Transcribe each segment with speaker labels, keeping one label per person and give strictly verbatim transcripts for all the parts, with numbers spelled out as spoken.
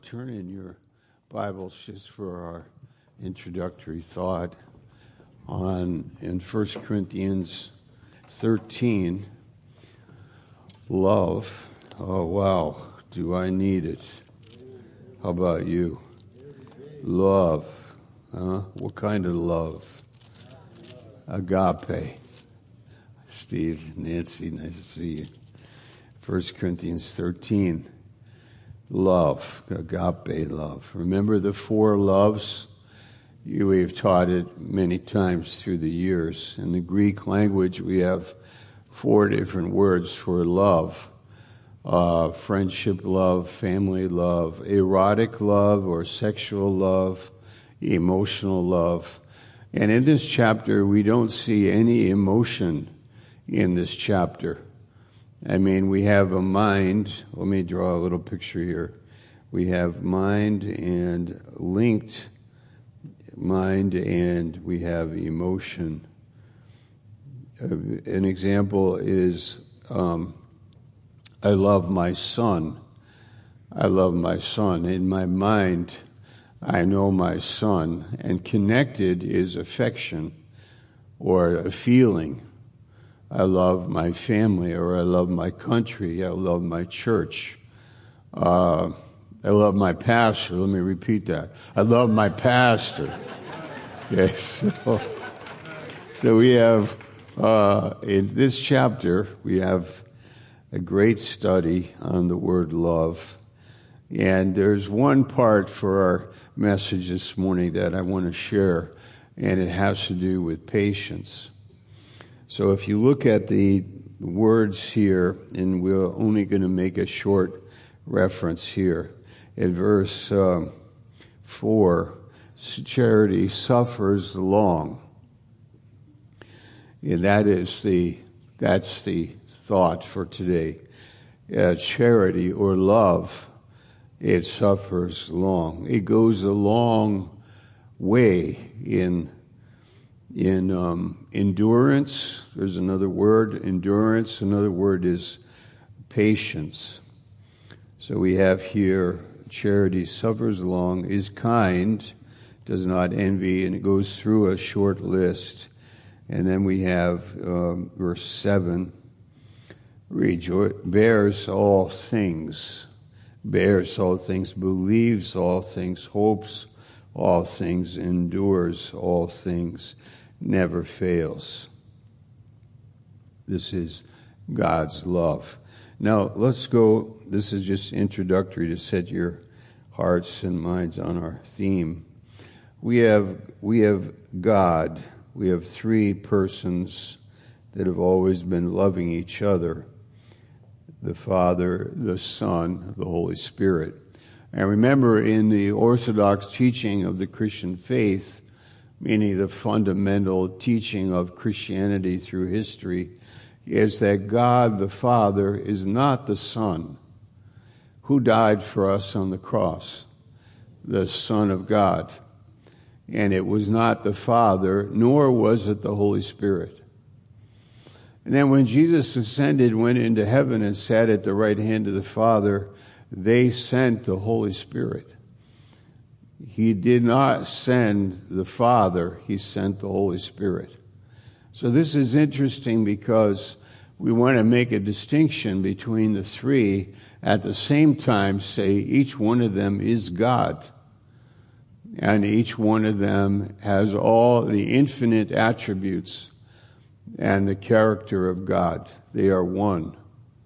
Speaker 1: turn in your Bibles just for our introductory thought on in First Corinthians thirteen, love. Oh, wow, do I need it? How about you? Love. Huh? What kind of love? Agape. Steve, Nancy, nice to see you. First Corinthians thirteen. Love, agape love. Remember the four loves? You, we've taught it many times through the years. In the Greek language, we have four different words for love. Uh, friendship love, family love, erotic love or sexual love, emotional love. And in this chapter, we don't see any emotion in this chapter. I mean, we have a mind. Let me draw a little picture here. We have mind and linked mind, and we have emotion. Uh, an example is, um, I love my son. I love my son. In my mind, I know my son, and connected is affection or a feeling. I love my family, or I love my country. I love my church. Uh, I love my pastor. Let me repeat that. I love my pastor. Okay, so, so we have, uh, in this chapter, we have a great study on the word love. And there's one part for our message this morning that I want to share, and it has to do with patience. So if you look at the words here, and we're only going to make a short reference here, in verse uh, four, charity suffers long. And that is the, that's the thought for today. Uh, charity or love, it suffers long. It goes a long way in In um, endurance. There's another word, endurance. Another word is patience. So we have here, charity suffers long, is kind, does not envy, and it goes through a short list. And then we have um, verse seven, rejoice, bears all things, bears all things, believes all things, hopes all things, endures all things, never fails. This is God's love. Now, let's go. This is just introductory to set your hearts and minds on our theme. We have we have God. We have three persons that have always been loving each other: the Father, the Son, the Holy Spirit. And remember, in the Orthodox teaching of the Christian faith, meaning the fundamental teaching of Christianity through history, is that God the Father is not the Son who died for us on the cross, the Son of God. And it was not the Father, nor was it the Holy Spirit. And then when Jesus ascended, went into heaven and sat at the right hand of the Father, they sent the Holy Spirit. He did not send the Father, he sent the Holy Spirit. So this is interesting because we want to make a distinction between the three, at the same time say each one of them is God. And each one of them has all the infinite attributes and the character of God. They are one.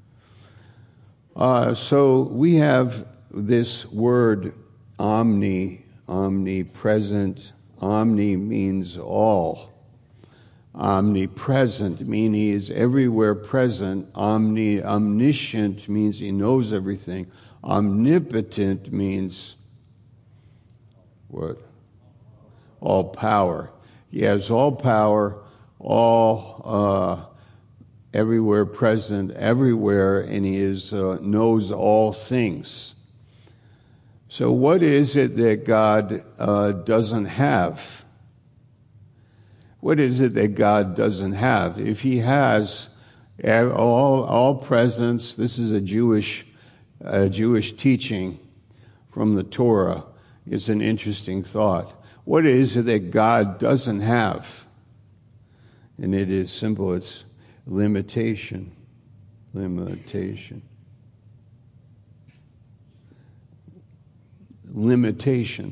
Speaker 1: Uh, so we have this word omni, omnipresent. Omni means all. Omnipresent means he is everywhere present. Omni, omniscient means he knows everything. Omnipotent means what? All power. He has all power, all uh, everywhere present, everywhere, and he is uh, knows all things. So what is it that God uh, doesn't have? What is it that God doesn't have? If he has all all presence, this is a Jewish uh, Jewish teaching. from the Torah is an interesting thought. What is it that God doesn't have? And it is simple. It's limitation. Limitation. Limitation.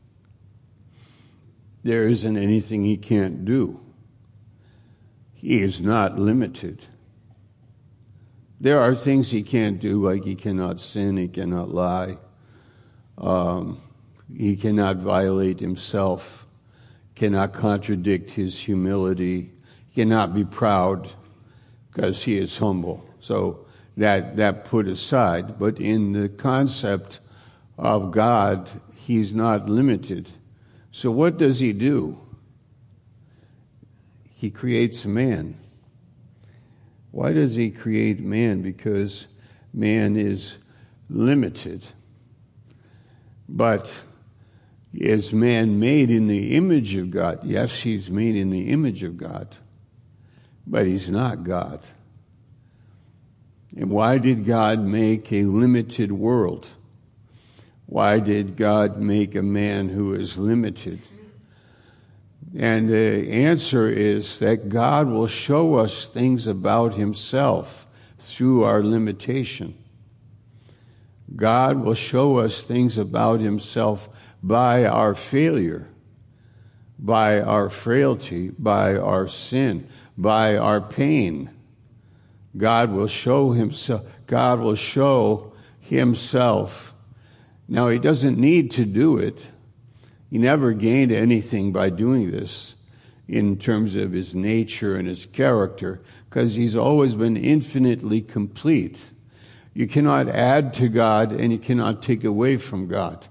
Speaker 1: There isn't anything he can't do. He is not limited. There are things he can't do, like he cannot sin, he cannot lie, um, he cannot violate himself, cannot contradict his humility, cannot be proud because he is humble. So that that put aside. But in the concept of God, he's not limited. So what does he do? He creates man. Why does he create man? Because man is limited. But is man made in the image of God? Yes, he's made in the image of God. But he's not God. And why did God make a limited world? Why did God make a man who is limited? And the answer is that God will show us things about himself through our limitation. God will show us things about himself by our failure, by our frailty, by our sin, by our pain. God will show himself. God will show himself. Now, he doesn't need to do it. He never gained anything by doing this in terms of his nature and his character, because he's always been infinitely complete. You cannot add to God and you cannot take away from God.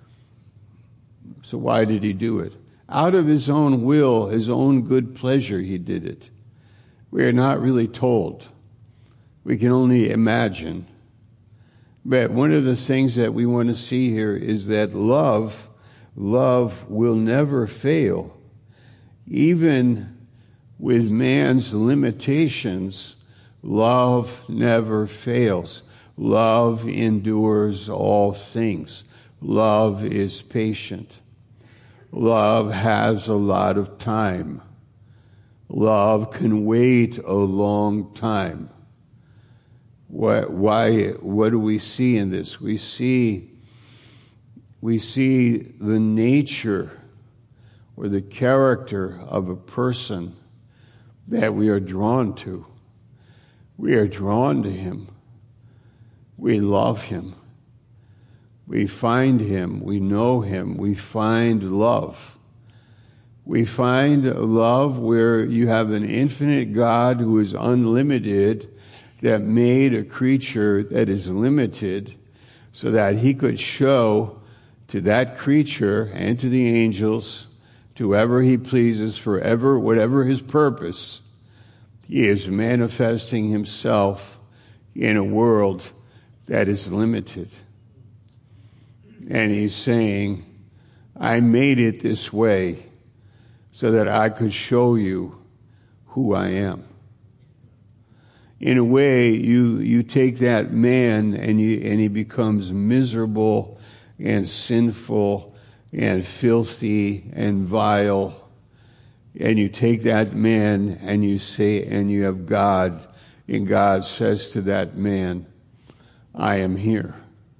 Speaker 1: So why did he do it? Out of his own will, his own good pleasure, he did it. We are not really told. We can only imagine. But one of the things that we want to see here is that love Love will never fail. Even with man's limitations, love never fails. Love endures all things. Love is patient. Love has a lot of time. Love can wait a long time. Why, why, what do we see in this? We see We see the nature or the character of a person that we are drawn to. We are drawn to him. We love him. We find him. We know him. We find love. We find love where you have an infinite God who is unlimited, that made a creature that is limited so that he could show to that creature and to the angels, to whoever he pleases, forever, whatever his purpose, he is manifesting himself in a world that is limited. And he's saying, I made it this way so that I could show you who I am. In a way, you, you take that man and you, and he becomes miserable and sinful and filthy and vile. And you take that man and you say, and you have God, and God says to that man, I am here.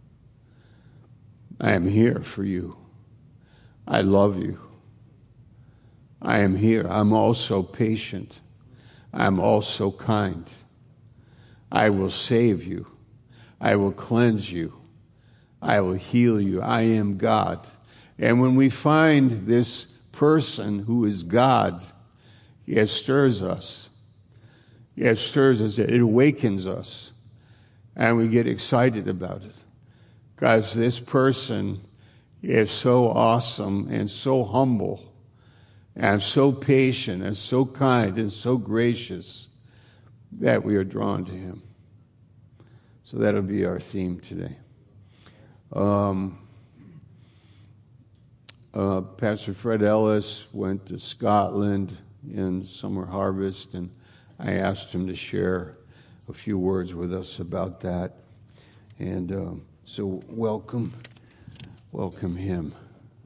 Speaker 1: I am here for you. I love you. I am here. I'm also patient. I'm also kind. I will save you. I will cleanse you. I will heal you. I am God. And when we find this person who is God, it stirs us. It stirs us. It awakens us. And we get excited about it. Because this person is so awesome and so humble and so patient and so kind and so gracious that we are drawn to him. So that'll be our theme today. Um, uh, Pastor Fred Ellis went to Scotland in summer harvest, and I asked him to share a few words with us about that. And um, so welcome. welcome him.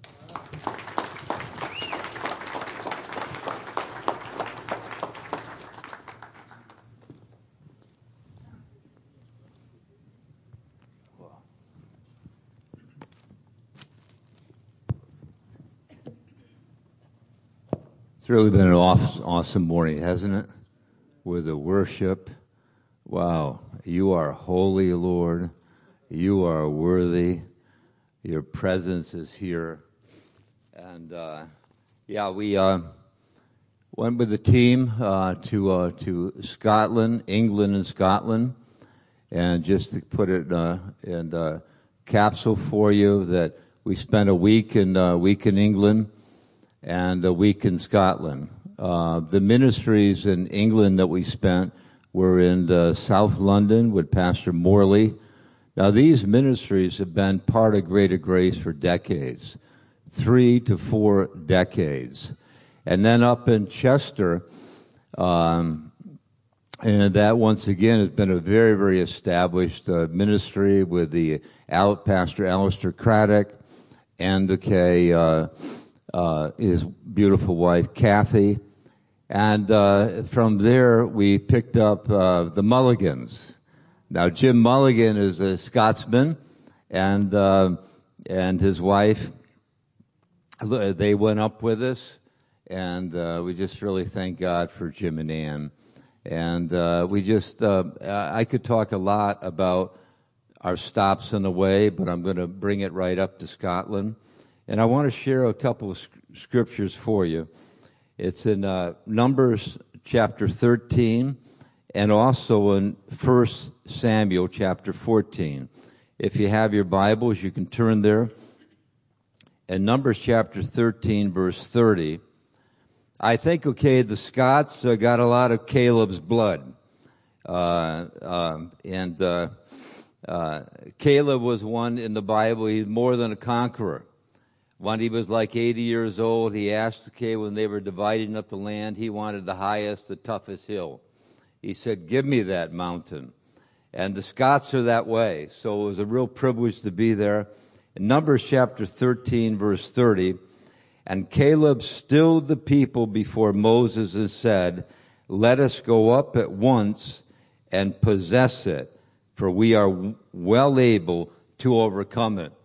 Speaker 2: It's really been an awesome morning, hasn't it? With the worship. Wow. You are holy, Lord. You are worthy. Your presence is here. And, uh, yeah, we uh, went with the team uh, to uh, to Scotland, England and Scotland. And just to put it uh, in a capsule for you, that we spent a week in, uh, week in England and a week in Scotland. Uh, the ministries in England that we spent were in uh, South London with Pastor Morley. Now, these ministries have been part of Greater Grace for decades, three to four decades. And then up in Chester, um, and that once again has been a very, very established uh, ministry with the Al- Pastor Alistair Craddock and, okay, uh, Uh, his beautiful wife, Kathy. And uh, from there, we picked up uh, the Mulligans. Now, Jim Mulligan is a Scotsman, and uh, and his wife, they went up with us, and uh, we just really thank God for Jim and Ann. And uh, we just, uh, I could talk a lot about our stops on the way, but I'm going to bring it right up to Scotland. And I want to share a couple of scriptures for you. It's in uh, Numbers chapter thirteen and also in First Samuel chapter fourteen. If you have your Bibles, you can turn there. In Numbers chapter thirteen, verse thirty, I think, okay, the Scots uh, got a lot of Caleb's blood. Uh, um, and uh, uh, Caleb was one in the Bible, he's more than a conqueror. When he was like eighty years old, he asked, okay, when they were dividing up the land, he wanted the highest, the toughest hill. He said, give me that mountain. And the Scots are that way. So it was a real privilege to be there. In Numbers chapter thirteen, verse thirty, and Caleb stilled the people before Moses and said, let us go up at once and possess it, for we are well able to overcome it.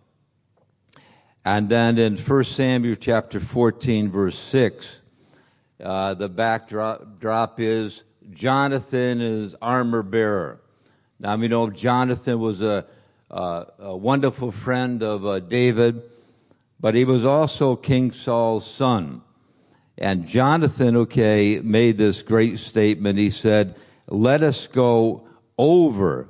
Speaker 2: And then in First Samuel chapter fourteen, verse six, uh, the backdrop drop is Jonathan is armor bearer. Now, we know Jonathan was a, a, a wonderful friend of uh, David, but he was also King Saul's son. And Jonathan, okay, made this great statement. He said, let us go over.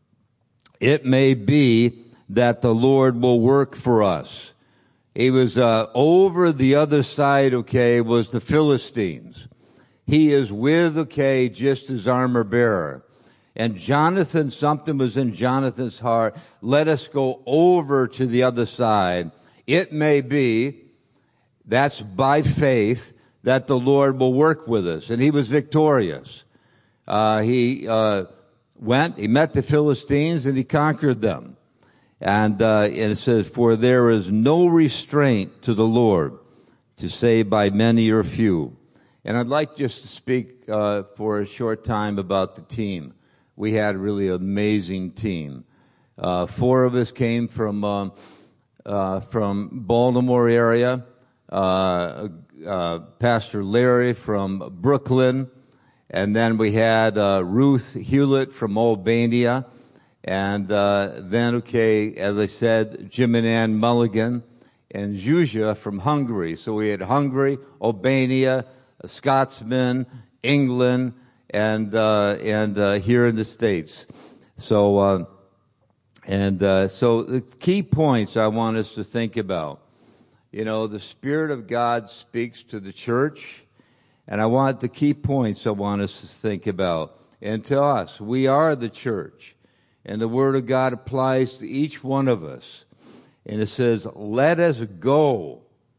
Speaker 2: It may be that the Lord will work for us. He was uh, over the other side, okay, was the Philistines. He is with, okay, just his armor bearer. And Jonathan, something was in Jonathan's heart. Let us go over to the other side. It may be, that's by faith, that the Lord will work with us. And he was victorious. Uh, he uh, went, he met the Philistines, and he conquered them. And, uh, and it says, for there is no restraint to the Lord to save by many or few. And I'd like just to speak uh, for a short time about the team. We had a really amazing team. Uh, four of us came from uh, uh, from Baltimore area. Uh, uh, Pastor Larry from Brooklyn. And then we had uh, Ruth Hewlett from Albania. And uh, then, okay, as I said, Jim and Ann Mulligan and Zsuzsa from Hungary. So we had Hungary, Albania, a Scotsman, England, and uh, and uh, here in the States. So uh, and uh, so the key points I want us to think about. You know, the Spirit of God speaks to the church, and I want the key points I want us to think about. And to us, we are the church. And the Word of God applies to each one of us. And it says, let us go.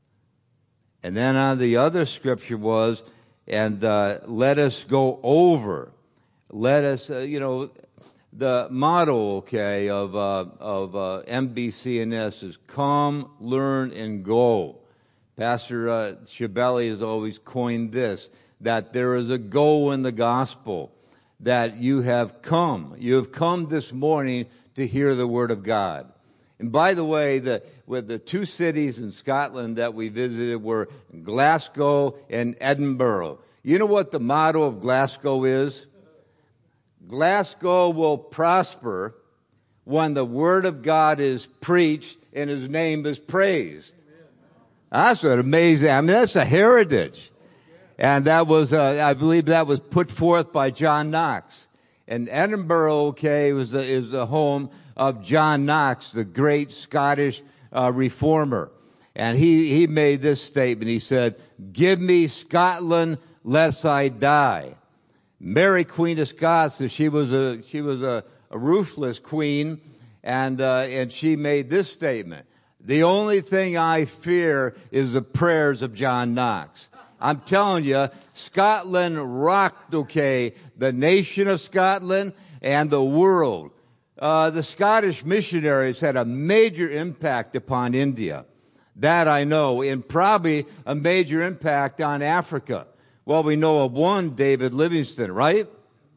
Speaker 2: And then on the other scripture was, and uh, let us go over. Let us, uh, you know, the motto, okay, of uh, of uh, M B C N S is come, learn, and go. Pastor uh, Schiavelli has always coined this, that there is a go in the gospel, that you have come. You have come this morning to hear the word of God. And by the way, the, with the two cities in Scotland that we visited were Glasgow and Edinburgh. You know what the motto of Glasgow is? Glasgow will prosper when the word of God is preached and his name is praised. That's what amazing. I mean, that's a heritage. And that was, uh, I believe that was put forth by John Knox. And Edinburgh, okay, was a, is the home of John Knox, the great Scottish uh, reformer. And he, he made this statement. He said, give me Scotland lest I die. Mary, Queen of Scots, she was a, she was a, a ruthless queen, and, uh, and she made this statement. The only thing I fear is the prayers of John Knox. I'm telling you, Scotland rocked, okay, the nation of Scotland and the world. Uh, the Scottish missionaries had a major impact upon India. That I know, and probably a major impact on Africa. Well, we know of one, David Livingstone, right?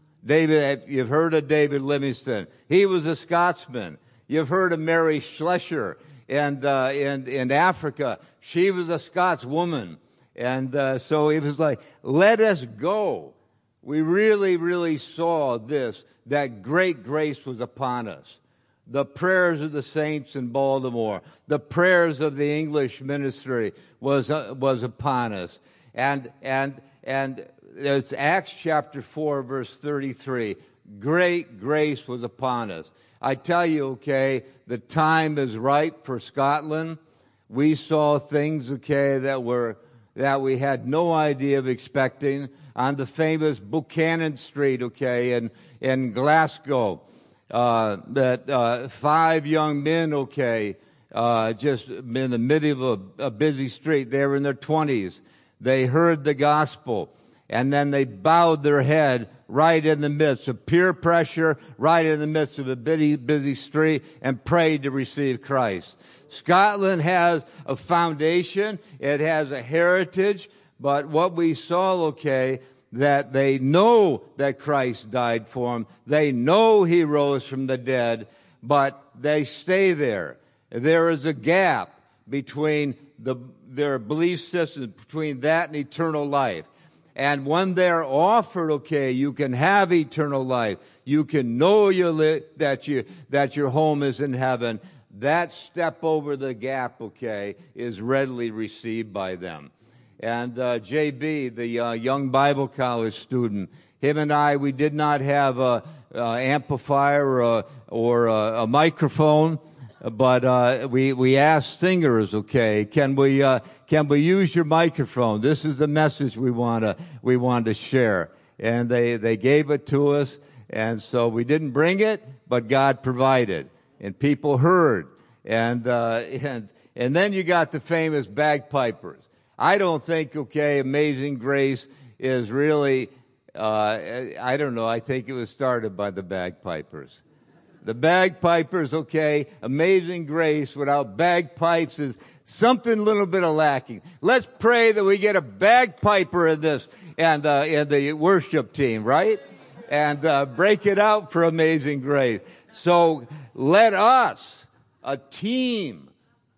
Speaker 2: David, you've heard of David Livingstone. He was a Scotsman. You've heard of Mary Schlescher. And uh, in, in Africa, she was a Scots woman. And uh, so it was like, let us go. We really, really saw this, that great grace was upon us. The prayers of the saints in Baltimore, the prayers of the English ministry was uh, was upon us. And, and, and it's Acts chapter four, verse thirty-three. Great grace was upon us. I tell you, okay, the time is ripe for Scotland. We saw things, okay, that were, that we had no idea of expecting on the famous Buchanan Street, okay, in, in Glasgow. Uh, that, uh, five young men, okay, uh, just in the middle of a, a busy street. They were in their twenties. They heard the gospel, and then they bowed their head right in the midst of peer pressure, right in the midst of a busy, busy street, and prayed to receive Christ. Scotland has a foundation. It has a heritage. But what we saw, okay, that they know that Christ died for them. They know he rose from the dead, but they stay there. There is a gap between the, their belief system, between that and eternal life. And when they're offered, okay, you can have eternal life. You can know you li- that you that your home is in heaven. That step over the gap, okay, is readily received by them. And uh, J B, the uh, young Bible college student, him and I, we did not have a, a amplifier or a, or a, a microphone, but uh, we we asked singers, okay, can we uh, can we use your microphone? This is the message we want to we want to share, and they they gave it to us, and so we didn't bring it, but God provided, and people heard, and uh, and and then you got the famous bagpipers. I don't think, okay, Amazing Grace is really, uh, I don't know, I think it was started by the bagpipers. The bagpipers, okay, Amazing Grace without bagpipes is something a little bit of lacking. Let's pray that we get a bagpiper in this, and, uh, in the worship team, right? And, uh, break it out for Amazing Grace. So let us, a team,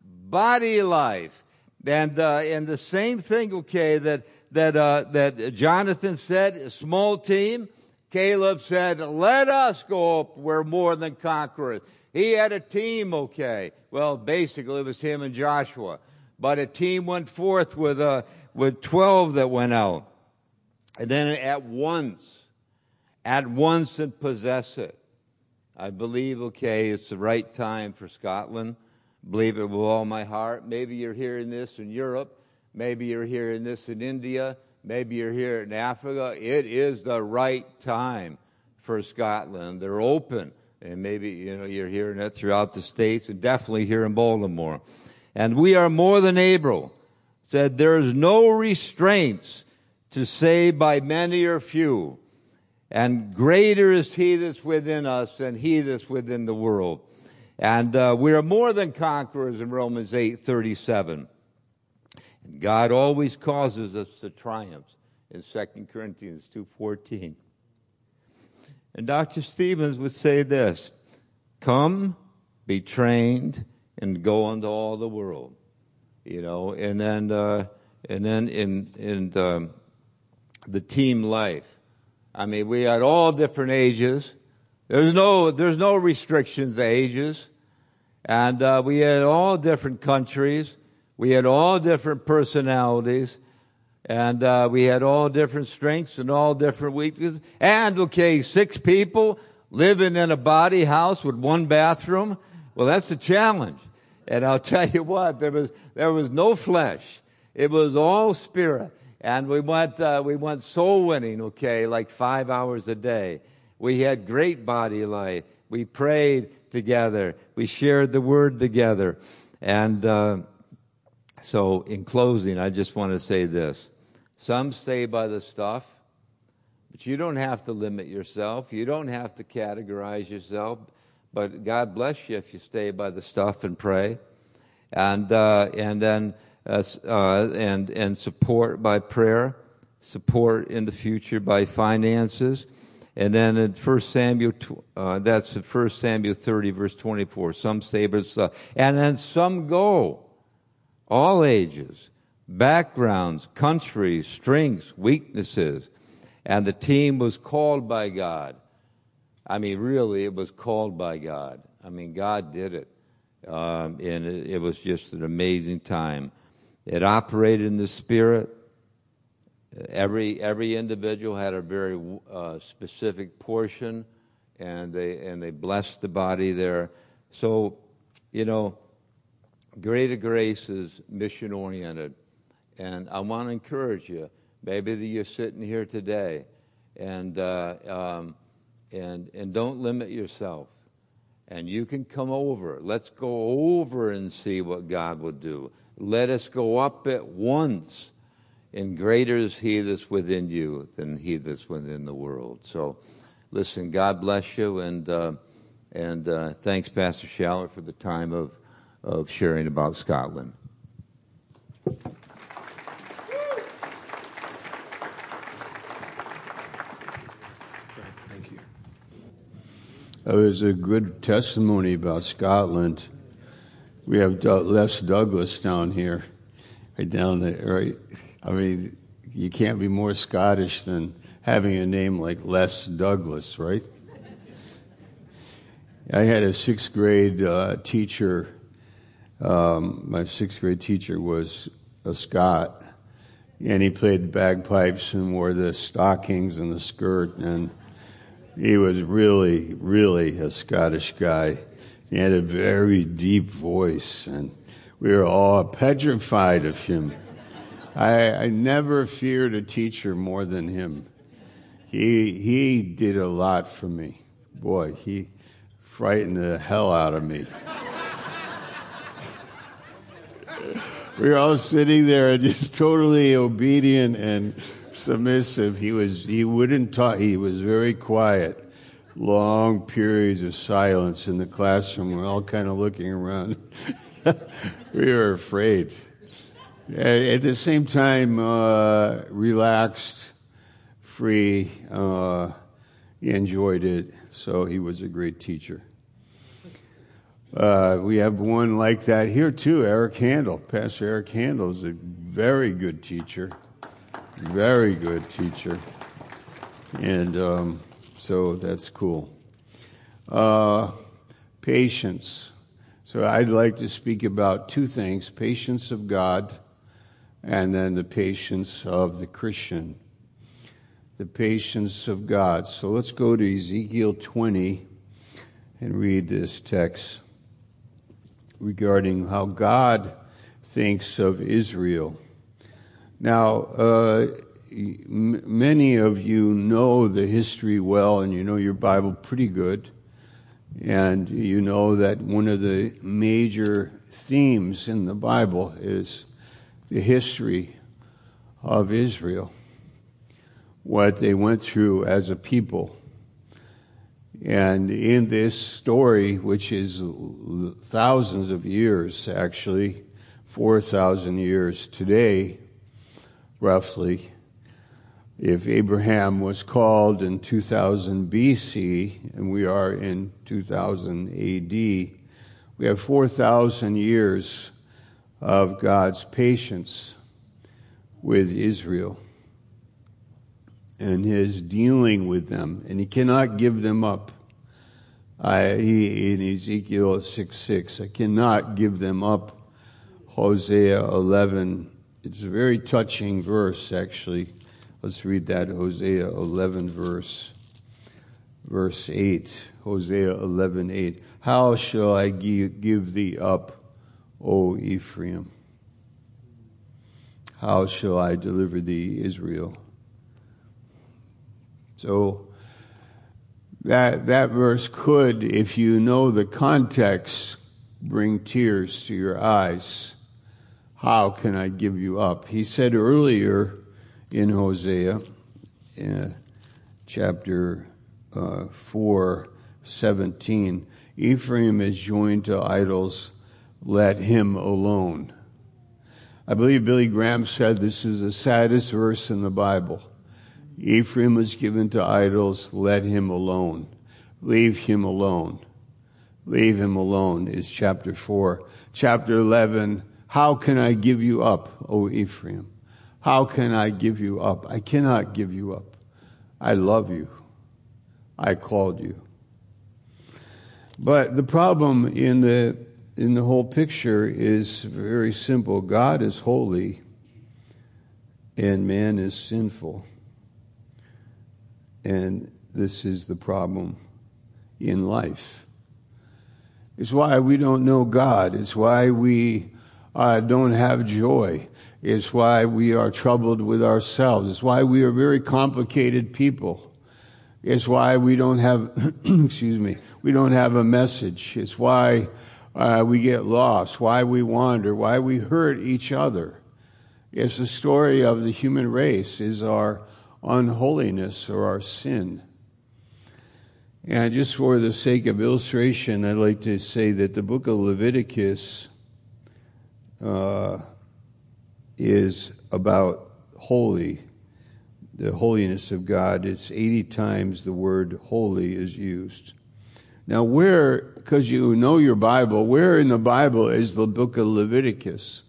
Speaker 2: body life, And, uh, and the same thing, okay, that, that, uh, that Jonathan said, a small team. Caleb said, let us go up. We're more than conquerors. He had a team, okay. Well, basically it was him and Joshua. But a team went forth with, uh, with twelve that went out. And then at once, at once and possess it. I believe, okay, it's the right time for Scotland. Believe it with all my heart. Maybe you're hearing this in Europe. Maybe you're hearing this in India. Maybe you're here in Africa. It is the right time for Scotland. They're open. And maybe, you know, you're hearing it throughout the States and definitely here in Baltimore. And we are more than able. Said there is no restraints to say by many or few. And greater is he that's within us than he that's within the world. And uh, we are more than conquerors in Romans eight thirty-seven. And God always causes us to triumph in Second Corinthians two fourteen. And Doctor Stevens would say this, come, be trained, and go into all the world. You know, and then uh, and then in in the, the team life. I mean, we had all different ages. There's no there's no restrictions to ages, and uh, we had all different countries. We had all different personalities, and uh, we had all different strengths and all different weaknesses. And okay, six people living in a body house with one bathroom. Well, that's a challenge. And I'll tell you what, there was there was no flesh. It was all spirit. And we went uh, we went soul winning, okay, like five hours a day. We had great body life. We prayed together. We shared the word together. And uh, so in closing, I just want to say this. Some stay by the stuff, but you don't have to limit yourself. You don't have to categorize yourself. But God bless you if you stay by the stuff and pray. And uh, and then uh, uh, and and support by prayer, support in the future by finances. And then in First Samuel, uh, that's in First Samuel thirty, verse twenty-four. Some stay by the stuff. And then some go. All ages, backgrounds, countries, strengths, weaknesses. And the team was called by God. I mean, really, it was called by God. I mean, God did it. Um, and it, it was just an amazing time. It operated in the Spirit. Every every individual had a very uh, specific portion, and they and they blessed the body there. So, you know, Greater Grace is mission-oriented. And I want to encourage you, maybe that you're sitting here today, and uh, um, and and don't limit yourself. And you can come over. Let's go over and see what God will do. Let us go up at once. And greater is he that's within you than he that's within the world. So, listen, God bless you, and uh, and uh, thanks, Pastor Schaller, for the time of of sharing about Scotland.
Speaker 1: Thank you. That was a good testimony about Scotland. We have Les Douglas down here, right down there, right? I mean, you can't be more Scottish than having a name like Les Douglas, right? I had a sixth grade uh, teacher. Um, my sixth grade teacher was a Scot, and he played bagpipes and wore the stockings and the skirt, and he was really, really a Scottish guy. He had a very deep voice, and we were all petrified of him. I, I never feared a teacher more than him. He he did a lot for me. Boy, he frightened the hell out of me. We were all sitting there just totally obedient and submissive. He was he wouldn't talk. He was very quiet. Long periods of silence in the classroom. We're all kind of looking around. We were afraid. At the same time, uh, relaxed, free. Uh, he enjoyed it. So he was a great teacher. Uh, we have one like that here too, Eric Handel. Pastor Eric Handel is a very good teacher, very good teacher, and um, so that's cool. Uh, patience. So I'd like to speak about two things: patience of God, and then the patience of the Christian. The patience of God. So let's go to Ezekiel twenty and read this text regarding how God thinks of Israel. Now, uh, m- many of you know the history well, and you know your Bible pretty good, and you know that one of the major themes in the Bible is the history of Israel. what they went through as a people. And in this story, which is thousands of years, actually, four thousand years today, roughly, if Abraham was called in two thousand B C, and we are in two thousand A D, we have four thousand years of God's patience with Israel and his dealing with them, and he cannot give them up. I, he, in Ezekiel six six, I cannot give them up. Hosea eleven, it's a very touching verse, actually. Let's read that, Hosea eleven, verse, verse eight. Hosea eleven, eight. How shall I give thee up, O Ephraim? How shall I deliver thee, Israel? So that that verse could, if you know the context, bring tears to your eyes. How can I give you up? He said earlier in Hosea, uh, chapter uh, four, seventeen, Ephraim is joined to idols, let him alone. I believe Billy Graham said this is the saddest verse in the Bible. Ephraim was given to idols, let him alone. Leave him alone. Leave him alone is chapter four. Chapter eleven, how can I give you up, O Ephraim? How can I give you up? I cannot give you up. I love you. I called you. But the problem in the in the whole picture is very simple. God is holy and man is sinful. And this is the problem in life. It's why we don't know God. It's why we uh, don't have joy. It's why we are troubled with ourselves. It's why we are very complicated people. It's why we don't have, excuse me, we don't have a message. It's why uh, we get lost, why we wander, why we hurt each other. It's the story of the human race, is our unholiness or our sin. And just for the sake of illustration, I'd like to say that the book of Leviticus uh, is about holy, the holiness of God. It's eighty times the word holy is used. Now where, because you know your Bible, where in the Bible is the book of Leviticus?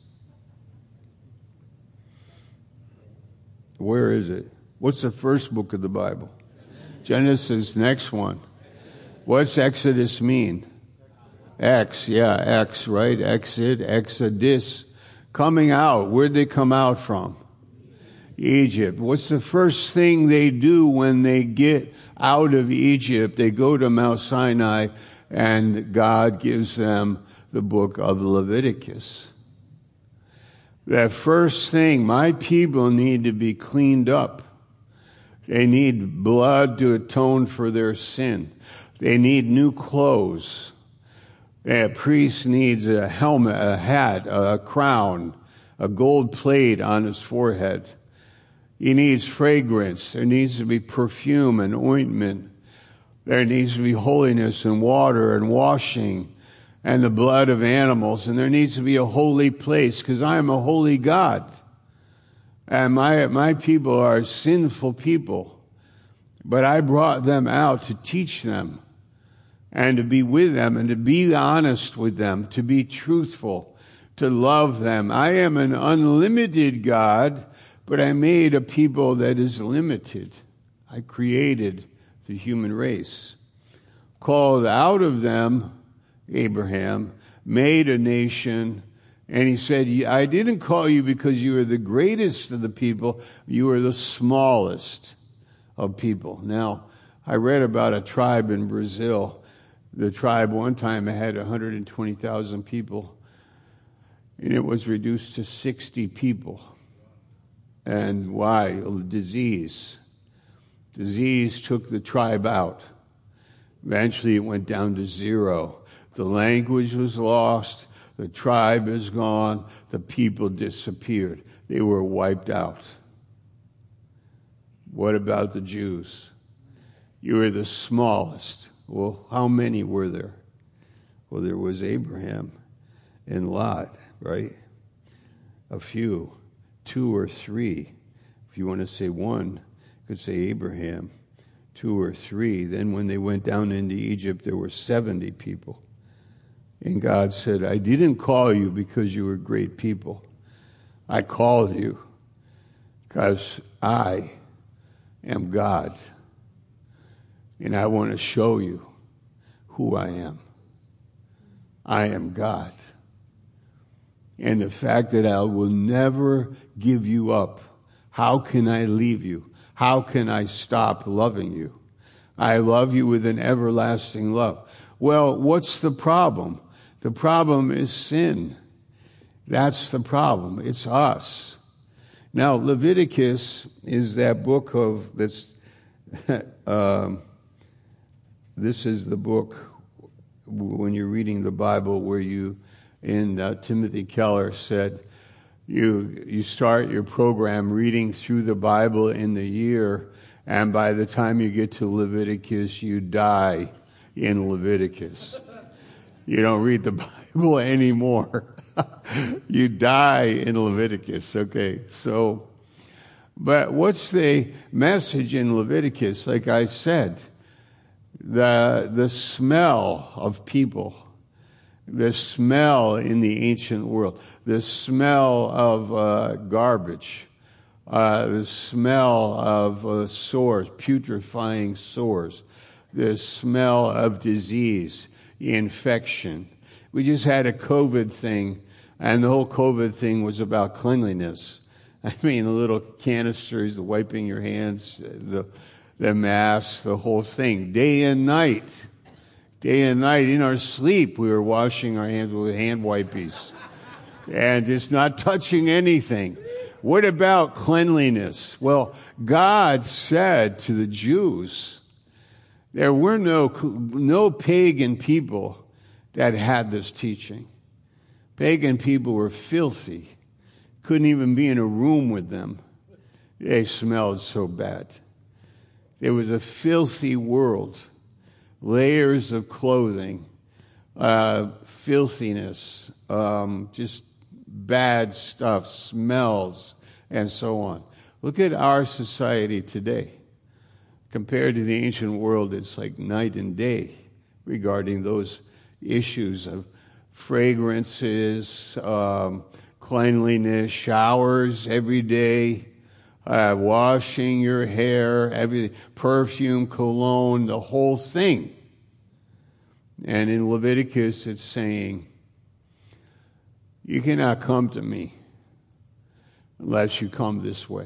Speaker 1: Where is it? What's the first book of the Bible? Genesis, next one. What's Exodus mean? X, yeah, X, right? Exit, Exodus. Coming out. Where'd they come out from? Egypt. What's the first thing they do when they get out of Egypt? They go to Mount Sinai and God gives them the book of Leviticus. That first thing, my people need to be cleaned up. They need blood to atone for their sin. They need new clothes. A priest needs a helmet, a hat, a crown, a gold plate on his forehead. He needs fragrance. There needs to be perfume and ointment. There needs to be holiness and water and washing and the blood of animals. And there needs to be a holy place, because I am a holy God. And my my people are sinful people. But I brought them out to teach them and to be with them and to be honest with them, to be truthful, to love them. I am an unlimited God, but I made a people that is limited. I created the human race. Called out of them, Abraham, made a nation. And he said, I didn't call you because you were the greatest of the people. You were the smallest of people. Now, I read about a tribe in Brazil. The tribe one time had one hundred twenty thousand people. And it was reduced to sixty people. And why? Disease. Disease took the tribe out. Eventually it went down to zero. The language was lost. The tribe is gone. The people disappeared. They were wiped out. What about the Jews? You were the smallest. Well, how many were there? Well, there was Abraham and Lot, right? A few, two or three. If you want to say one, you could say Abraham, two or three. Then when they went down into Egypt, there were seventy people. And God said, I didn't call you because you were great people. I called you because I am God. And I want to show you who I am. I am God. And the fact that I will never give you up. How can I leave you? How can I stop loving you? I love you with an everlasting love. Well, what's the problem? The problem is sin. That's the problem. It's us. Now, Leviticus is that book of this. um, this is the book when you're reading the Bible where you, in uh, Timothy Keller said, you you start your program reading through the Bible in the year, and by the time you get to Leviticus, you die in Leviticus. You don't read the Bible anymore. You die in Leviticus. Okay, so, but what's the message in Leviticus? Like I said, the the smell of people, the smell in the ancient world, the smell of uh, garbage, uh, the smell of uh, sores, putrefying sores, the smell of disease, infection. We just had a COVID thing, and the whole COVID thing was about cleanliness. I mean, the little canisters, the wiping your hands, the the masks, the whole thing, day and night. Day and night, in our sleep, we were washing our hands with hand wipies and just not touching anything. What about cleanliness? Well, God said to the Jews, there were no, no pagan people that had this teaching. Pagan people were filthy. Couldn't even be in a room with them. They smelled so bad. It was a filthy world. Layers of clothing, uh, filthiness, um, just bad stuff, smells, and so on. Look at our society today. Compared to the ancient world, it's like night and day regarding those issues of fragrances, um, cleanliness, showers every day, uh, washing your hair, everything, perfume, cologne, the whole thing. And in Leviticus, it's saying, you cannot come to me unless you come this way.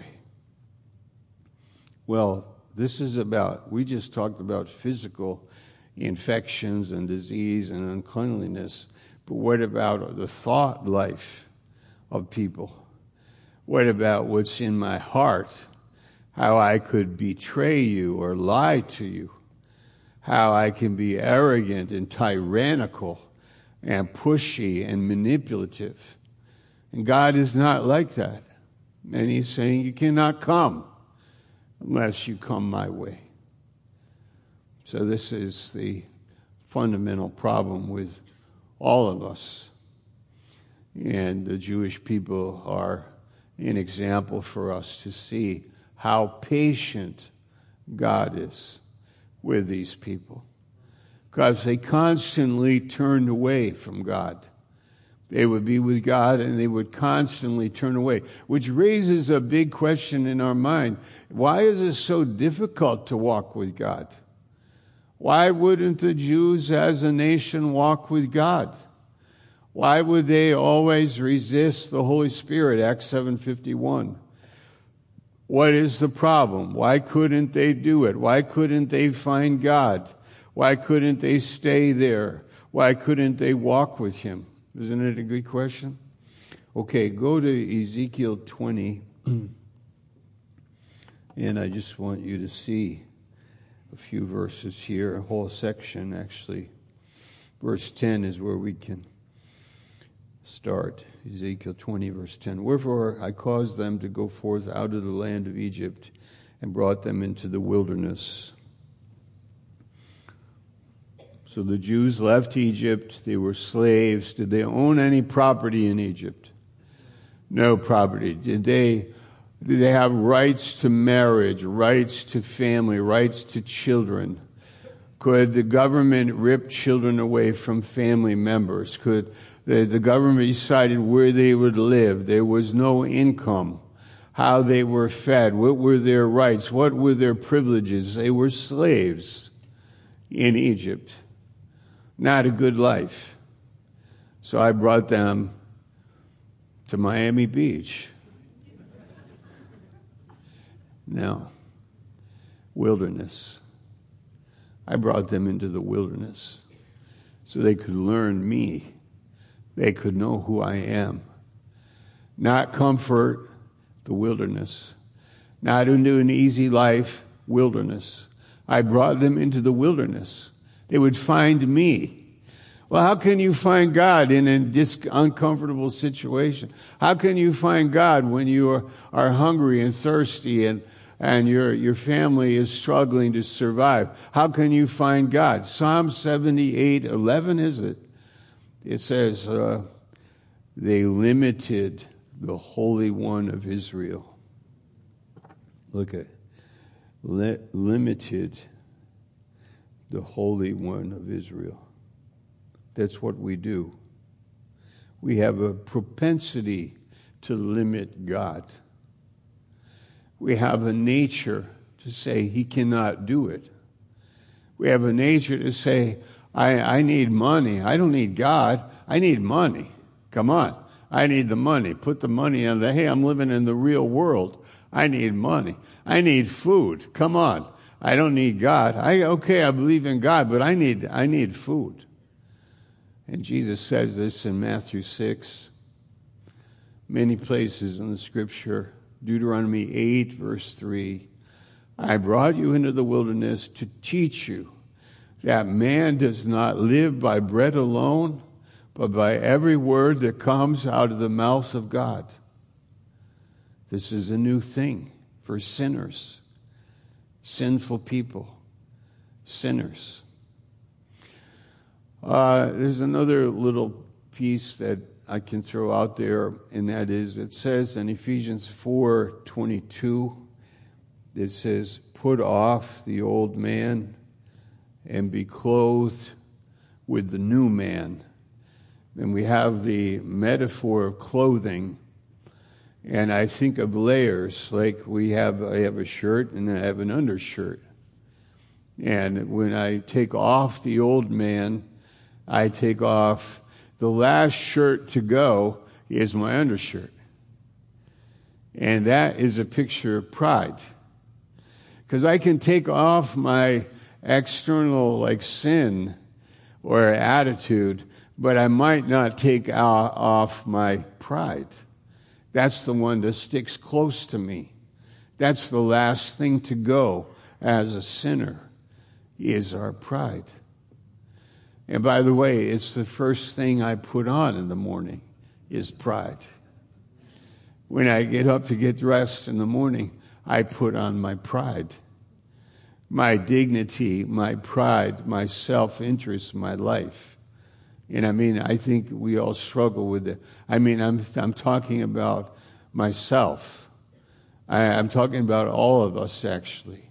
Speaker 1: Well, this is about, we just talked about physical infections and disease and uncleanliness, but what about the thought life of people? What about what's in my heart? How I could betray you or lie to you? How I can be arrogant and tyrannical and pushy and manipulative. And God is not like that. And he's saying, you cannot come unless you come my way. So this is the fundamental problem with all of us. And the Jewish people are an example for us to see how patient God is with these people. Because they constantly turned away from God. They would be with God and they would constantly turn away, which raises a big question in our mind. Why is it so difficult to walk with God? Why wouldn't the Jews as a nation walk with God? Why would they always resist the Holy Spirit? Acts seven fifty-one. What is the problem? Why couldn't they do it? Why couldn't they find God? Why couldn't they stay there? Why couldn't they walk with him? Isn't it a good question? Okay, go to Ezekiel twenty. And I just want you to see a few verses here, a whole section actually. Verse ten is where we can start. Ezekiel twenty, verse ten. Wherefore I caused them to go forth out of the land of Egypt, and brought them into the wilderness. So the Jews left Egypt. They were slaves. Did they own any property in Egypt? No property. Did they, did they have rights to marriage, rights to family, rights to children? Could the government rip children away from family members? Could the, the government decide where they would live? There was no income. How they were fed? What were their rights? What were their privileges? They were slaves in Egypt. Not a good life. So I brought them to Miami Beach. Now, wilderness. I brought them into the wilderness so they could learn me. They could know who I am. Not comfort, the wilderness. Not into an easy life, wilderness. I brought them into the wilderness. They would find me. Well, how can you find God in a dis- uncomfortable situation? How can you find God when you are, are hungry and thirsty and, and your, your family is struggling to survive? How can you find God? Psalm seventy-eight eleven, is it? It says, uh, they limited the Holy One of Israel. Look at li- limited the Holy One of Israel. That's what we do. We have a propensity to limit God. We have a nature to say he cannot do it. We have a nature to say, I, I need money. I don't need God. I need money. Come on. I need the money. Put the money on the, hey, I'm living in the real world. I need money. I need food. Come on. I don't need God. I okay, I believe in God, but I need I need food. And Jesus says this in Matthew six, many places in the scripture. Deuteronomy eight, verse three. I brought you into the wilderness to teach you that man does not live by bread alone, but by every word that comes out of the mouth of God. This is a new thing for sinners, sinful people, sinners. Uh, there's another little piece that I can throw out there, and that is, it says in Ephesians four twenty-two, it says, put off the old man and be clothed with the new man. And we have the metaphor of clothing, and I think of layers, like we have, I have a shirt and I have an undershirt. And when I take off the old man, I take off the last shirt to go is my undershirt. And that is a picture of pride. Because I can take off my external, like, sin or attitude, but I might not take off my pride. That's the one that sticks close to me. That's the last thing to go as a sinner, is our pride. And by the way, it's the first thing I put on in the morning, is pride. When I get up to get dressed in the morning, I put on my pride. My dignity, my pride, my self-interest, my life. And I mean, I think we all struggle with it. I mean, I'm I'm talking about myself. I, I'm talking about all of us, actually.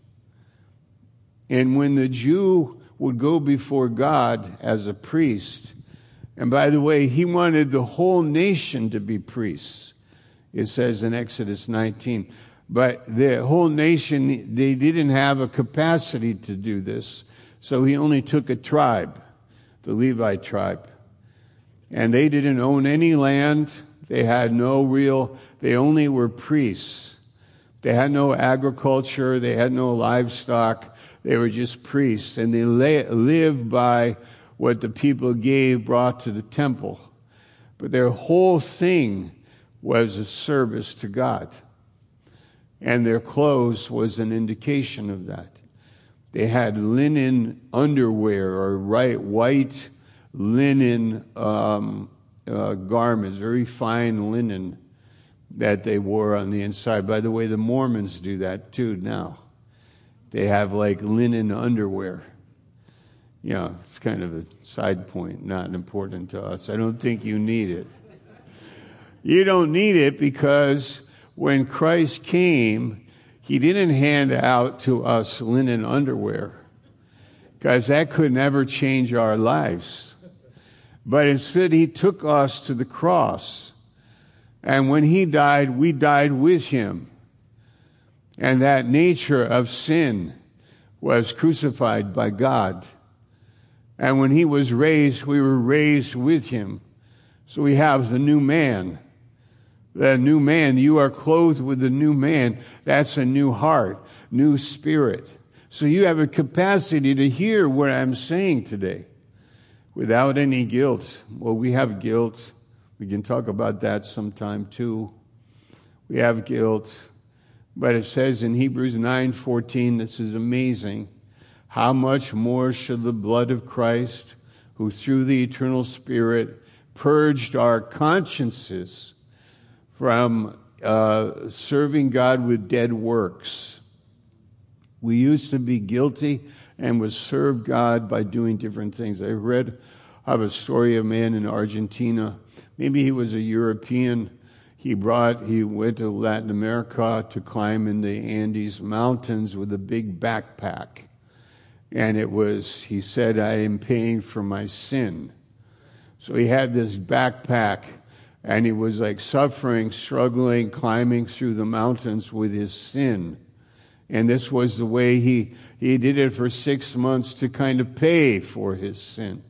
Speaker 1: And when the Jew would go before God as a priest, and by the way, he wanted the whole nation to be priests. It says in Exodus nineteen. But the whole nation, they didn't have a capacity to do this. So he only took a tribe, the Levite tribe. And they didn't own any land. They had no real, they only were priests. They had no agriculture. They had no livestock. They were just priests. And they lay, lived by what the people gave, brought to the temple. But their whole thing was a service to God. And their clothes was an indication of that. They had linen underwear or right, white linen um, uh, garments, very fine linen. that they wore on the inside. By the way, the Mormons do that too now. They have like linen underwear. You know, it's kind of a side point, not important to us. I don't think you need it. You don't need it because when Christ came, he didn't hand out to us linen underwear, because that could never change our lives. But instead, he took us to the cross. And when he died, we died with him. And that nature of sin was crucified by God. And when he was raised, we were raised with him. So we have the new man. The new man, you are clothed with the new man. That's a new heart, new spirit. So you have a capacity to hear what I'm saying today without any guilt. Well, we have guilt. We can talk about that sometime too. We have guilt. But it says in Hebrews nine fourteen, this is amazing. How much more shall the blood of Christ, who through the eternal Spirit purged our consciences from uh, serving God with dead works. We used to be guilty and would serve God by doing different things. I read of a story of a man in Argentina. Maybe he was a European. He brought, he went to Latin America to climb in the Andes Mountains with a big backpack. And it was, he said, I am paying for my sin. So he had this backpack, and he was like suffering, struggling, climbing through the mountains with his sin. And this was the way he, he did it for six months to kind of pay for his sin.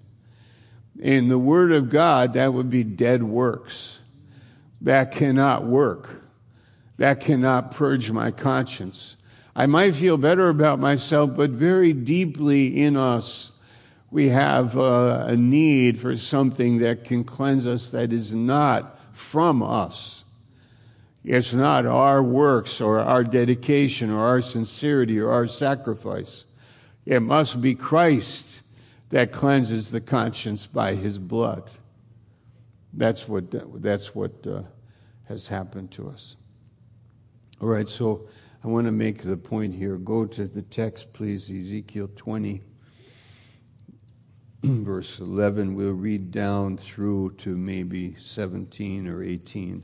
Speaker 1: In the Word of God, that would be dead works. That cannot work. That cannot purge my conscience. I might feel better about myself, but very deeply in us, we have uh, a need for something that can cleanse us that is not from us. It's not our works or our dedication or our sincerity or our sacrifice. It must be Christ that cleanses the conscience by his blood. That's what, that's what uh, has happened to us. All right, so I want to make the point here. Go to the text, please, Ezekiel twenty, verse eleven. We'll read down through to maybe seventeen or eighteen.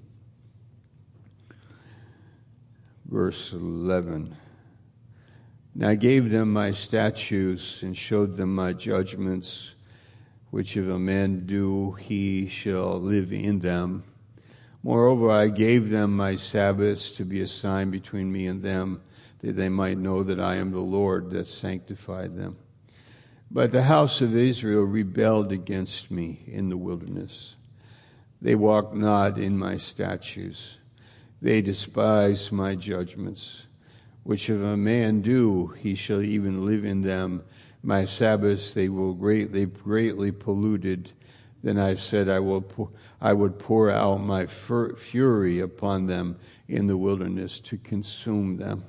Speaker 1: Verse eleven. And I gave them my statutes and showed them my judgments, which if a man do, he shall live in them. Moreover, I gave them my Sabbaths to be a sign between me and them, that they might know that I am the Lord that sanctified them. But the house of Israel rebelled against me in the wilderness. They walked not in my statutes. They despised my judgments, which if a man do, he shall even live in them. My Sabbaths they will greatly, greatly polluted. Then I said, I will, pour, I would pour out my fur, fury upon them in the wilderness to consume them.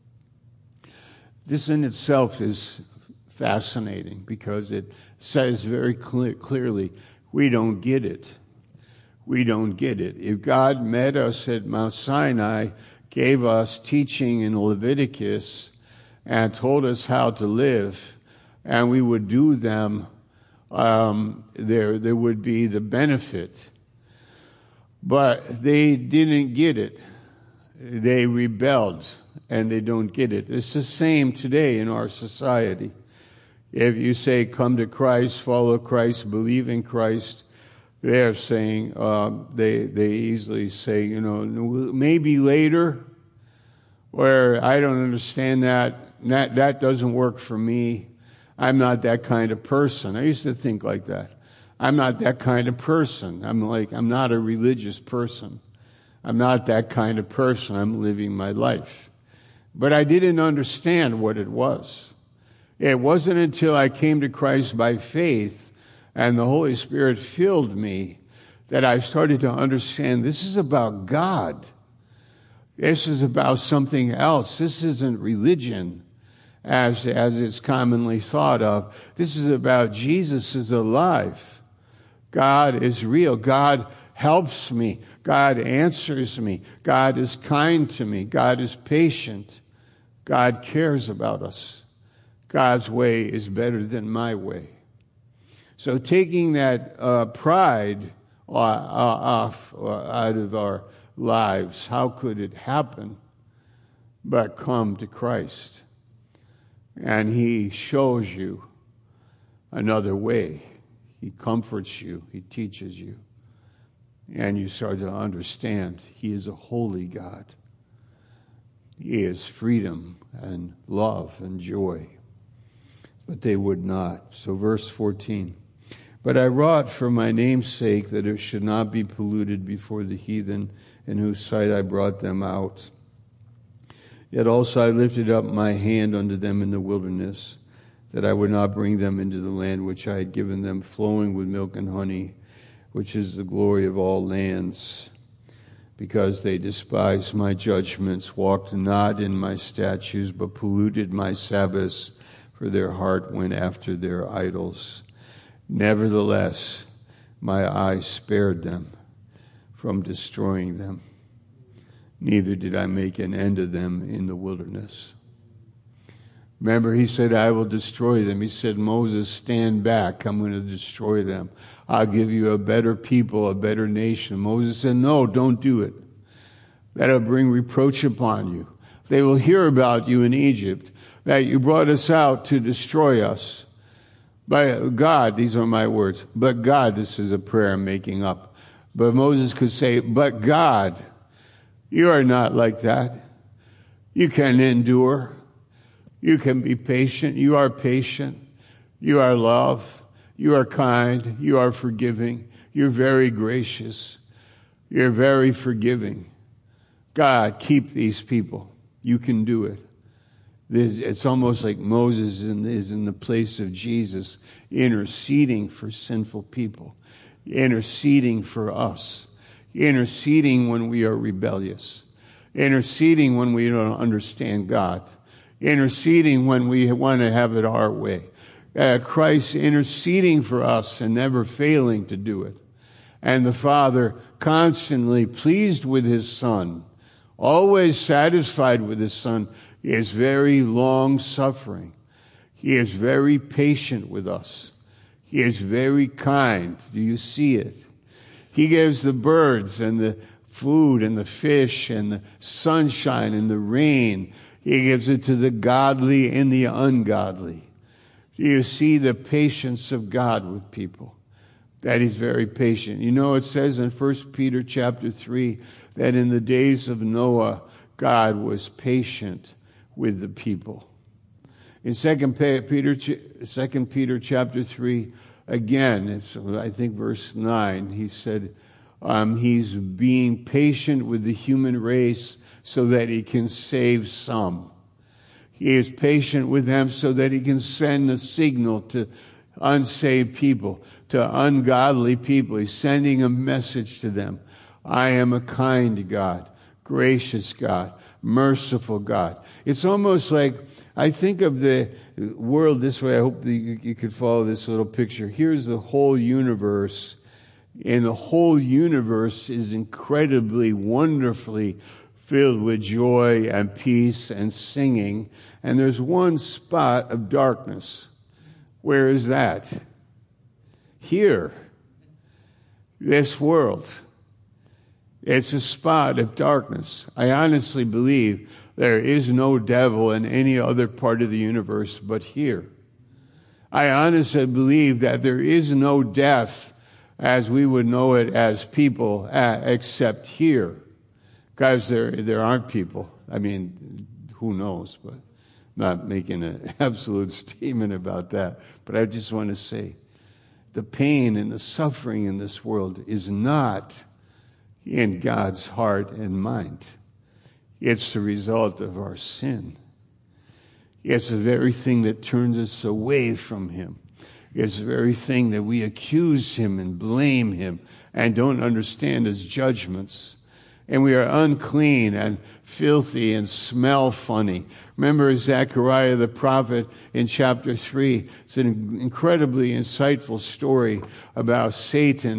Speaker 1: This in itself is fascinating because it says very clear, clearly, we don't get it. We don't get it. If God met us at Mount Sinai, gave us teaching in Leviticus, and told us how to live, and we would do them, um, there there would be the benefit. But they didn't get it. They rebelled, and they don't get it. It's the same today in our society. If you say, come to Christ, follow Christ, believe in Christ, they're saying, uh, they they easily say, you know, maybe later, or I don't understand that. That, that doesn't work for me. I'm not that kind of person. I used to think like that. I'm not that kind of person. I'm like, I'm not a religious person. I'm not that kind of person. I'm living my life. But I didn't understand what it was. It wasn't until I came to Christ by faith and the Holy Spirit filled me that I started to understand this is about God. This is about something else. This isn't religion as, as it's commonly thought of. This is about Jesus is alive. God is real. God helps me. God God answers me. God is kind to me. God is patient. God cares about us. God's way is better than my way. So taking that uh, pride uh, off uh, out of our lives, how could it happen but come to Christ? And he shows you another way. He comforts you. He teaches you. And you start to understand he is a holy God. He is freedom and love and joy. But they would not. So verse fourteen. But I wrought for my name's sake that it should not be polluted before the heathen, in whose sight I brought them out. Yet also I lifted up my hand unto them in the wilderness, that I would not bring them into the land which I had given them, flowing with milk and honey, which is the glory of all lands, because they despised my judgments, walked not in my statutes, but polluted my Sabbaths, for their heart went after their idols. Nevertheless, my eye spared them from destroying them. Neither did I make an end of them in the wilderness. Remember, he said, I will destroy them. He said, Moses, stand back. I'm going to destroy them. I'll give you a better people, a better nation. Moses said, no, don't do it. That'll bring reproach upon you. They will hear about you in Egypt, that you brought us out to destroy us. By God, these are my words, but God, this is a prayer I'm making up. But Moses could say, but God, you are not like that. You can endure. You can be patient. You are patient. You are love. You are kind. You are forgiving. You're very gracious. You're very forgiving. God, keep these people. You can do it. It's almost like Moses is in the place of Jesus, interceding for sinful people, interceding for us, interceding when we are rebellious, interceding when we don't understand God, interceding when we want to have it our way. Uh, Christ interceding for us and never failing to do it. And the Father constantly pleased with his Son, always satisfied with his Son. He is very long-suffering. He is very patient with us. He is very kind. Do you see it? He gives the birds and the food and the fish and the sunshine and the rain. He gives it to the godly and the ungodly. Do you see the patience of God with people? That he's very patient. You know, it says in First Peter chapter three that in the days of Noah, God was patient with the people. In Second Peter, Second Peter chapter three, again, it's I think verse nine. He said um, he's being patient with the human race so that he can save some. He is patient with them so that he can send a signal to unsaved people, to ungodly people. He's sending a message to them. I am a kind God, gracious God, merciful God. It's almost like, I think of the world this way. I hope that you, you could follow this little picture. Here's the whole universe, and the whole universe is incredibly, wonderfully filled with joy and peace and singing. And there's one spot of darkness. Where is that? Here. This world. It's a spot of darkness. I honestly believe there is no devil in any other part of the universe but here. I honestly believe that there is no death as we would know it as people uh, except here. Guys, there there aren't people. I mean, who knows, but not making an absolute statement about that. But I just want to say the pain and the suffering in this world is not in God's heart and mind. It's the result of our sin. It's the very thing that turns us away from him. It's the very thing that we accuse him and blame him and don't understand his judgments. And we are unclean and filthy and smell funny. Remember Zechariah the prophet in chapter three. It's an incredibly insightful story about Satan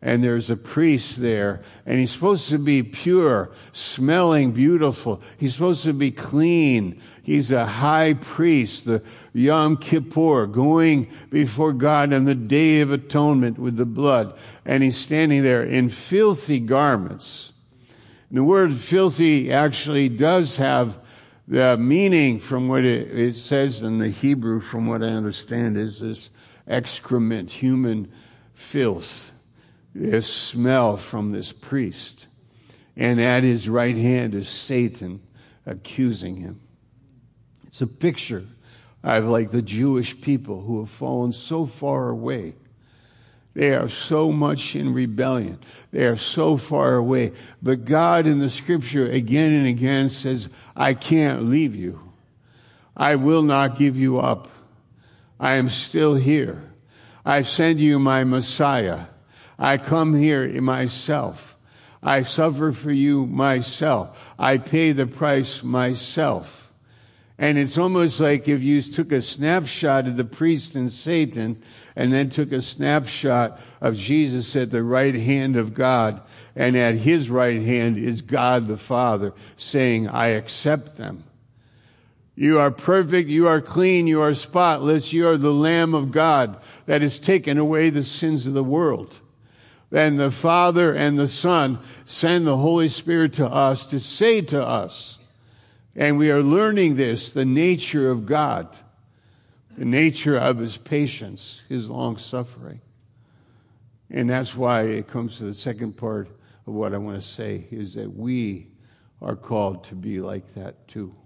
Speaker 1: and there's a priest there, and he's supposed to be pure, smelling beautiful. He's supposed to be clean. He's a high priest, the Yom Kippur, going before God on the Day of Atonement with the blood. And he's standing there in filthy garments. And the word filthy actually does have the meaning from what it, it says in the Hebrew, from what I understand, is this excrement, human filth. This smell from this priest. And at his right hand is Satan accusing him. It's a picture of like the Jewish people who have fallen so far away. They are so much in rebellion. They are so far away. But God in the scripture again and again says, I can't leave you. I will not give you up. I am still here. I send you my Messiah. I come here in myself. I suffer for you myself. I pay the price myself. And it's almost like if you took a snapshot of the priest and Satan and then took a snapshot of Jesus at the right hand of God, and at his right hand is God the Father saying, I accept them. You are perfect, you are clean, you are spotless, you are the Lamb of God that has taken away the sins of the world. And the Father and the Son send the Holy Spirit to us to say to us, and we are learning this, the nature of God, the nature of his patience, his long suffering. And that's why it comes to the second part of what I want to say, is that we are called to be like that too.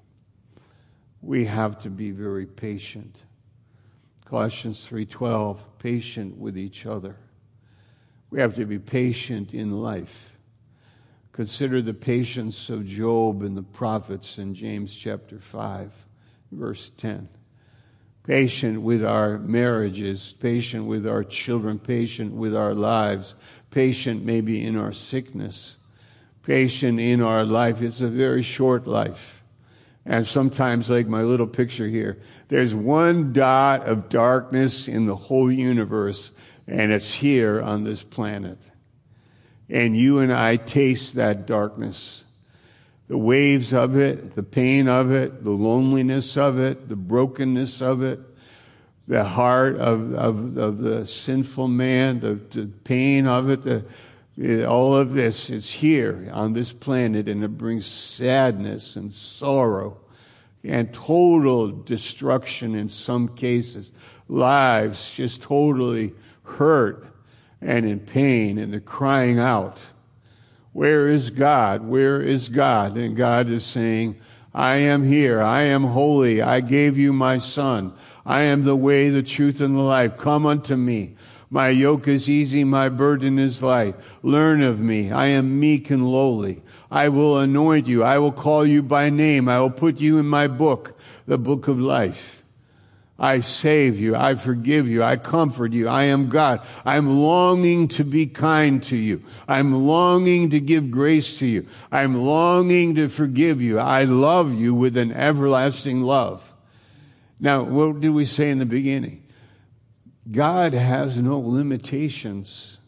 Speaker 1: We have to be very patient. Colossians three twelve, patient with each other. We have to be patient in life. Consider the patience of Job and the prophets in James chapter five, verse ten. Patient with our marriages, patient with our children, patient with our lives, patient maybe in our sickness, patient in our life. It's a very short life. And sometimes, like my little picture here, there's one dot of darkness in the whole universe, and it's here on this planet. And you and I taste that darkness. The waves of it, the pain of it, the loneliness of it, the brokenness of it, the heart of, of, of the sinful man, the, the pain of it, the, all of this is here on this planet, and it brings sadness and sorrow and total destruction in some cases. Lives just totally hurt and in pain, and they're crying out, where is God? Where is God? And God is saying, I am here. I am holy. I gave you my Son. I am the way, the truth, and the life. Come unto me. My yoke is easy, my burden is light. Learn of me. I am meek and lowly. I will anoint you. I will call you by name. I will put you in my book, the book of life. I save you. I forgive you. I comfort you. I am God. I'm longing to be kind to you. I'm longing to give grace to you. I'm longing to forgive you. I love you with an everlasting love. Now, what did we say in the beginning? God has no limitations.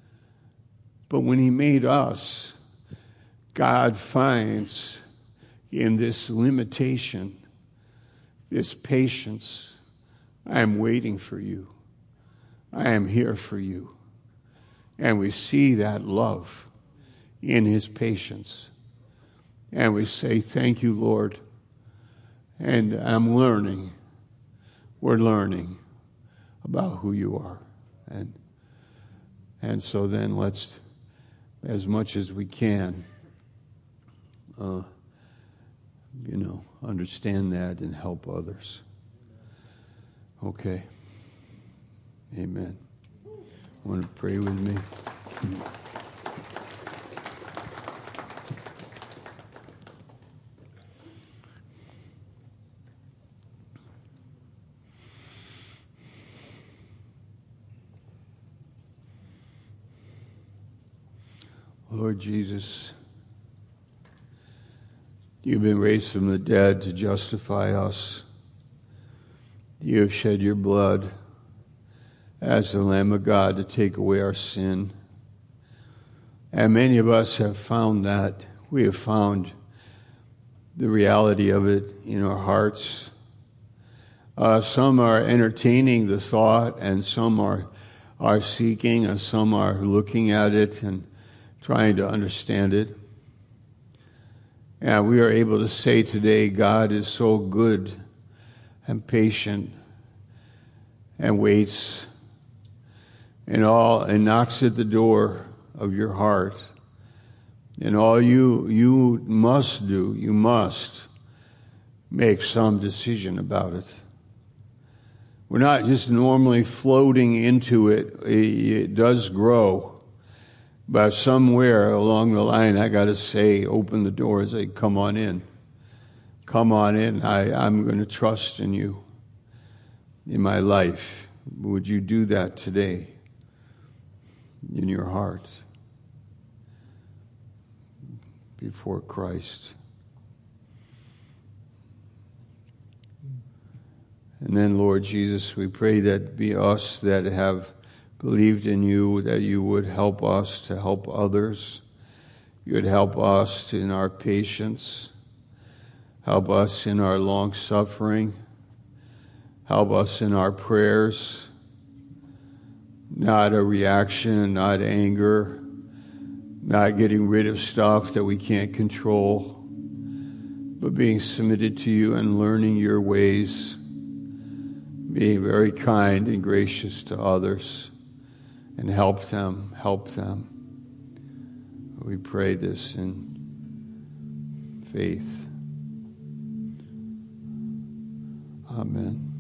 Speaker 1: But when he made us, God finds in this limitation, this patience. I am waiting for you. I am here for you. And we see that love in his patience. And we say, thank you, Lord. And I'm learning. We're learning about who you are. And and so then let's, as much as we can, uh, you know, understand that and help others. Okay. Amen. Want to pray with me? Lord Jesus, you've been raised from the dead to justify us. You have shed your blood as the Lamb of God to take away our sin. And many of us have found that. We have found the reality of it in our hearts. Uh, some are entertaining the thought, and some are are seeking, and some are looking at it and trying to understand it. And we are able to say today, God is so good and patient and waits and all and knocks at the door of your heart. And all you you must do, you must make some decision about it. We're not just normally floating into it. It does grow. But somewhere along the line, I got to say, open the door and say, come on in. Come on in. I, I'm going to trust in you in my life. Would you do that today in your heart before Christ? And then, Lord Jesus, we pray that be us that have believed in you, that you would help us to help others. You would help us in our patience. Help us in our long suffering. Help us in our prayers. Not a reaction, not anger, not getting rid of stuff that we can't control, but being submitted to you and learning your ways, being very kind and gracious to others, and help them, help them. We pray this in faith. Amen.